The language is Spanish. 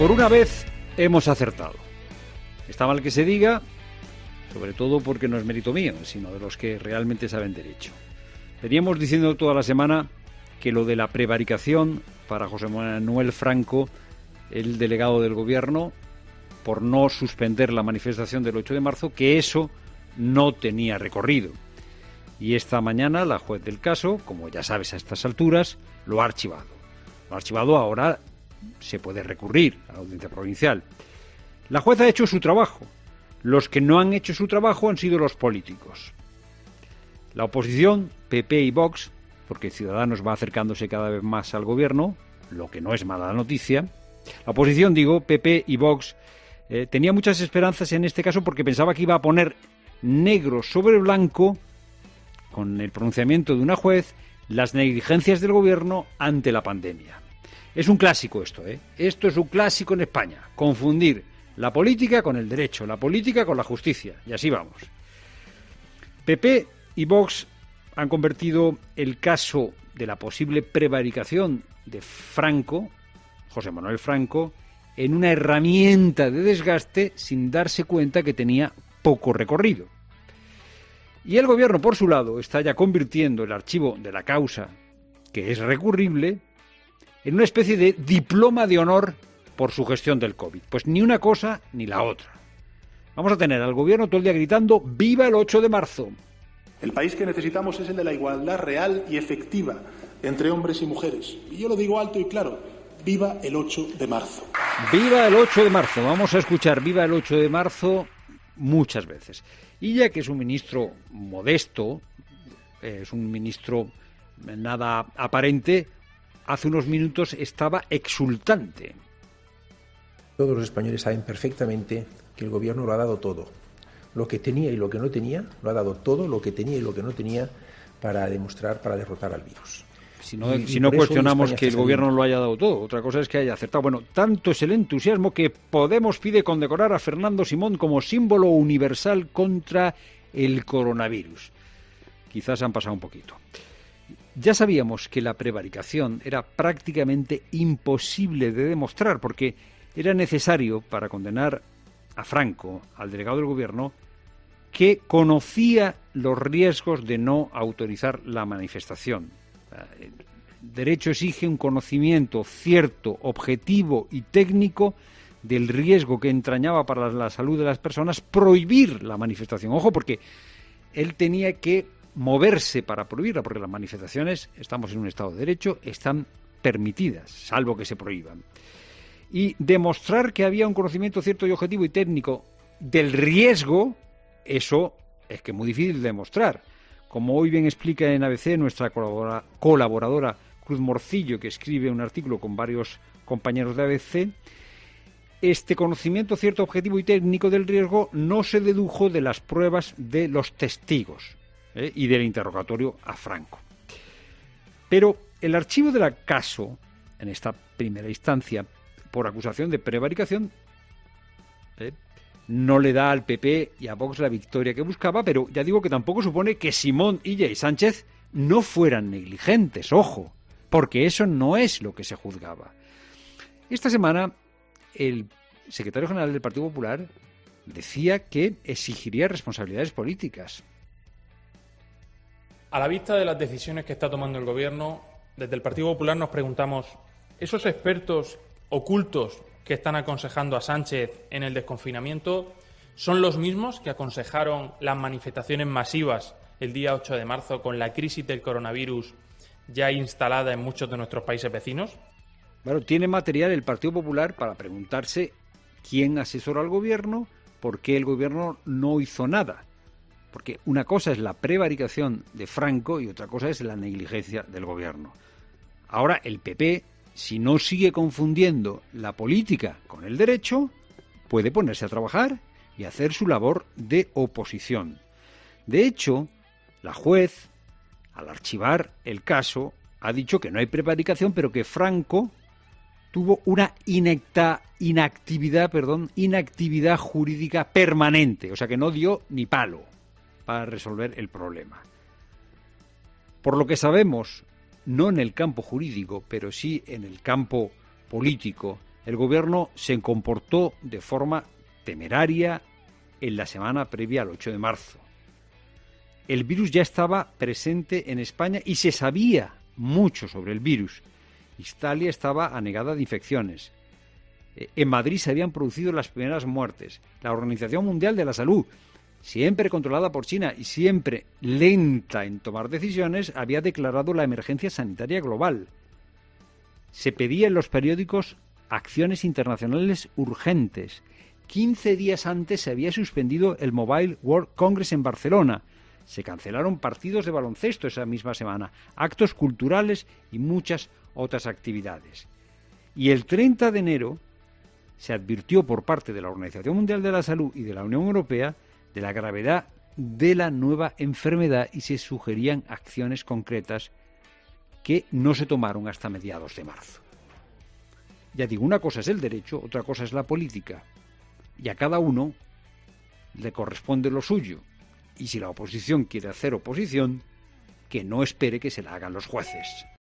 Por una vez hemos acertado. Está mal que se diga, sobre todo porque no es mérito mío, sino de los que realmente saben derecho. Veníamos diciendo toda la semana que lo de la prevaricación para José Manuel Franco, el delegado del gobierno, por no suspender la manifestación del 8 de marzo, que eso no tenía recorrido. Y esta mañana la juez del caso, como ya sabes a estas alturas, lo ha archivado. Lo ha archivado, ahora se puede recurrir a la audiencia provincial. La juez ha hecho su trabajo. Los que no han hecho su trabajo han sido los políticos. La oposición, PP y Vox, porque Ciudadanos va acercándose cada vez más al gobierno, lo que no es mala noticia. La oposición, PP y Vox, tenía muchas esperanzas en este caso porque pensaba que iba a poner negro sobre blanco, con el pronunciamiento de una juez, las negligencias del gobierno ante la pandemia. Es un clásico esto, Esto es un clásico en España, confundir la política con el derecho, la política con la justicia, y así vamos. PP y Vox han convertido el caso de la posible prevaricación de Franco, José Manuel Franco, en una herramienta de desgaste sin darse cuenta que tenía poco recorrido. Y el gobierno, por su lado, está ya convirtiendo el archivo de la causa, que es recurrible, en una especie de diploma de honor por su gestión del COVID. Pues ni una cosa ni la otra. Vamos a tener al gobierno todo el día gritando ¡viva el 8 de marzo! El país que necesitamos es el de la igualdad real y efectiva entre hombres y mujeres. Y yo lo digo alto y claro, ¡viva el 8 de marzo! ¡Viva el 8 de marzo! Vamos a escuchar ¡viva el 8 de marzo! Muchas veces. Y ya que es un ministro modesto, es un ministro nada aparente, hace unos minutos estaba exultante. Todos los españoles saben perfectamente que el gobierno lo ha dado todo. Lo que tenía y lo que no tenía, lo ha dado todo, lo que tenía y lo que no tenía para derrotar al virus. Si no cuestionamos que el gobierno lo haya dado todo, otra cosa es que haya acertado. Bueno, tanto es el entusiasmo que Podemos pide condecorar a Fernando Simón como símbolo universal contra el coronavirus. Quizás han pasado un poquito. Ya sabíamos que la prevaricación era prácticamente imposible de demostrar porque era necesario para condenar a Franco, al delegado del gobierno, que conocía los riesgos de no autorizar la manifestación. El derecho exige un conocimiento cierto, objetivo y técnico del riesgo que entrañaba para la salud de las personas prohibir la manifestación. Ojo, porque él tenía que moverse para prohibirla, porque las manifestaciones, estamos en un Estado de Derecho, están permitidas, salvo que se prohíban. Y demostrar que había un conocimiento cierto y objetivo y técnico del riesgo, eso es que es muy difícil de demostrar. Como hoy bien explica en ABC nuestra colaboradora Cruz Morcillo, que escribe un artículo con varios compañeros de ABC, este conocimiento cierto, objetivo y técnico del riesgo no se dedujo de las pruebas de los testigos y del interrogatorio a Franco. Pero el archivo del caso, en esta primera instancia, por acusación de prevaricación, no le da al PP y a Vox la victoria que buscaba, pero ya digo que tampoco supone que Simón, Illa y Sánchez no fueran negligentes, ojo, porque eso no es lo que se juzgaba. Esta semana, el secretario general del Partido Popular decía que exigiría responsabilidades políticas. A la vista de las decisiones que está tomando el Gobierno, desde el Partido Popular nos preguntamos, ¿esos expertos ocultos que están aconsejando a Sánchez en el desconfinamiento son los mismos que aconsejaron las manifestaciones masivas el día 8 de marzo con la crisis del coronavirus ya instalada en muchos de nuestros países vecinos? Bueno, tiene material el Partido Popular para preguntarse quién asesora al Gobierno, por qué el Gobierno no hizo nada. Porque una cosa es la prevaricación de Franco y otra cosa es la negligencia del Gobierno. Ahora el PP, si no sigue confundiendo la política con el derecho, puede ponerse a trabajar y hacer su labor de oposición. De hecho, la juez, al archivar el caso, ha dicho que no hay prevaricación, pero que Franco tuvo una inactividad jurídica permanente, o sea que no dio ni palo para resolver el problema. Por lo que sabemos, no en el campo jurídico, pero sí en el campo político, el gobierno se comportó de forma temeraria en la semana previa al 8 de marzo. El virus ya estaba presente en España y se sabía mucho sobre el virus. Italia estaba anegada de infecciones. En Madrid se habían producido las primeras muertes. La Organización Mundial de la Salud, siempre controlada por China y siempre lenta en tomar decisiones, había declarado la emergencia sanitaria global. Se pedía en los periódicos acciones internacionales urgentes. 15 días antes se había suspendido el Mobile World Congress en Barcelona. Se cancelaron partidos de baloncesto esa misma semana, actos culturales y muchas otras actividades. Y el 30 de enero se advirtió por parte de la Organización Mundial de la Salud y de la Unión Europea de la gravedad de la nueva enfermedad y se sugerían acciones concretas que no se tomaron hasta mediados de marzo. Ya digo, una cosa es el derecho, otra cosa es la política. Y a cada uno le corresponde lo suyo. Y si la oposición quiere hacer oposición, que no espere que se la hagan los jueces.